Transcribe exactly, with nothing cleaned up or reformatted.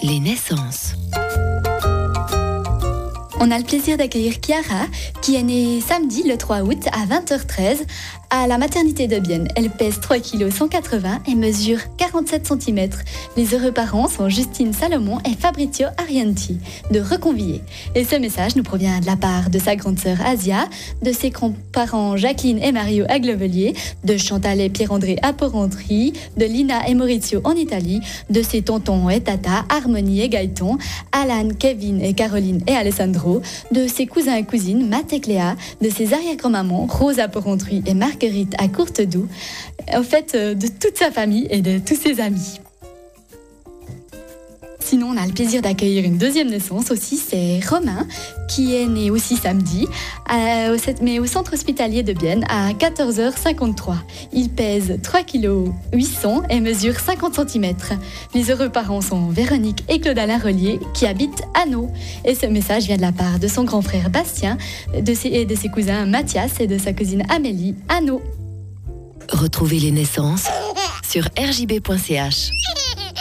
Les naissances. On a le plaisir d'accueillir Chiara, qui est née samedi le trois août à vingt heures treize à la maternité de Bienne. Elle pèse trois kilos cent quatre-vingts et mesure quarante-sept centimètres. Les heureux parents sont Justine Salomon et Fabrizio Arianti de Reconvillé. Et ce message nous provient de la part de sa grande sœur Asia, de ses grands-parents Jacqueline et Mario à Glevelier, de Chantal et Pierre-André à Porrentruy, de Lina et Maurizio en Italie, de ses tontons et tata Harmonie et Gaëton, Alan, Kevin et Caroline et Alessandro, de ses cousins et cousines Matt et Cléa, de ses arrière-grand-mamans Rose à Porrentruy et Marguerite à Courtedoux, en fait de toute sa famille et de tous ses amis. Sinon, on a le plaisir d'accueillir une deuxième naissance aussi, c'est Romain, qui est né aussi samedi, à, mais au centre hospitalier de Bienne à quatorze heures cinquante-trois. Il pèse trois kilos huit cents et mesure cinquante centimètres. Les heureux parents sont Véronique et Claude-Alain Relier, qui habitent à Nau. Et ce message vient de la part de son grand frère Bastien, de ses, et de ses cousins Mathias et de sa cousine Amélie à Nau. Retrouvez les naissances sur r j b point c h.